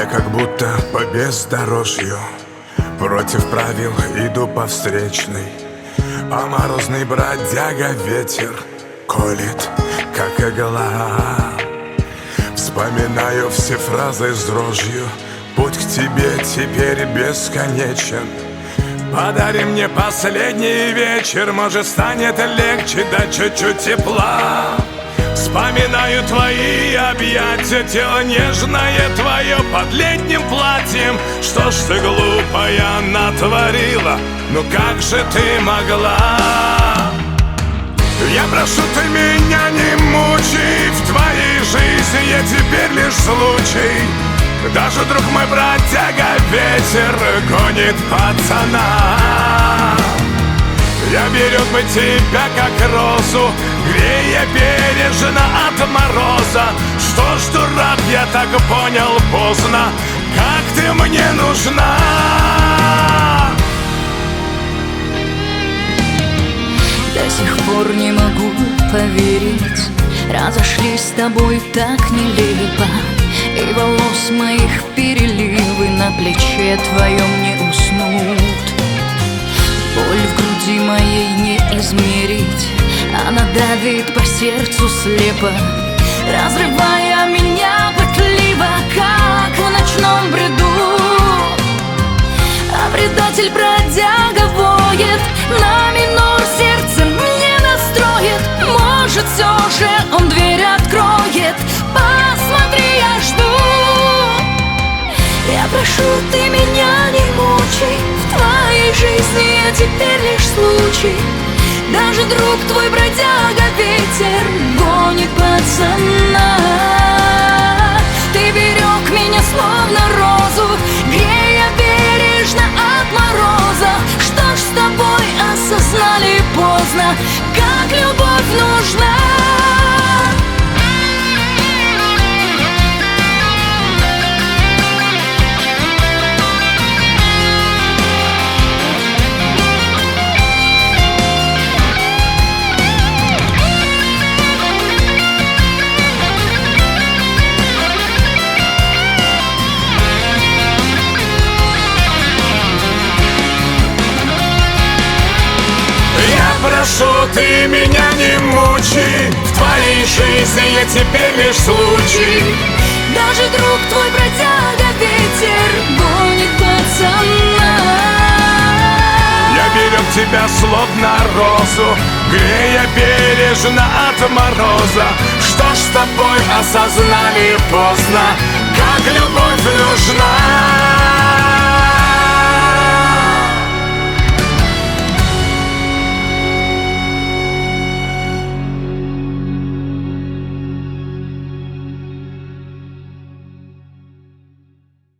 как будто по бездорожью, против правил иду по встречной, а морозный бродяга ветер колет, как игла. Вспоминаю все фразы с дрожью, путь к тебе теперь бесконечен. Подари мне последний вечер, может станет легче, да чуть-чуть тепла. Вспоминаю твои объятия, тело нежное твое под летним платьем. Что ж ты глупая натворила, ну как же ты могла? Я прошу, ты меня не мучай, в твоей жизни я теперь лишь случай. Даже друг мой бродяга ветер гонит пацана. Я берег бы тебя как розу, грея бережно от мороза. Что ж, дурак, я так понял поздно, как ты мне нужна. До сих пор не могу поверить, разошлись с тобой так нелепо. И волос моих переливы на плече твоем не уснут. Боль в груди моей не измерить, она давит по сердцу слепо, разрывая меня пытливо, как в ночном бреду. А предатель бродяга воет, на минор сердце мне настроит. Может, все же он дверь откроет, посмотри, я жду. Я прошу, ты меня не мучай, в твоей жизни я теперь лишь случай. Даже друг твой бродяга ветер гонит пацана. Ты берег меня словно розу, грея бережно от мороза. Что ж, с тобой осознали поздно, как любовь нужна. Прошу, ты меня не мучай, в твоей жизни я теперь лишь случай. Даже друг твой бродяга ветер гонит пацана. Я берег тебя словно розу, грея бережно от мороза. Что ж, с тобой осознали поздно, как любовь нужна.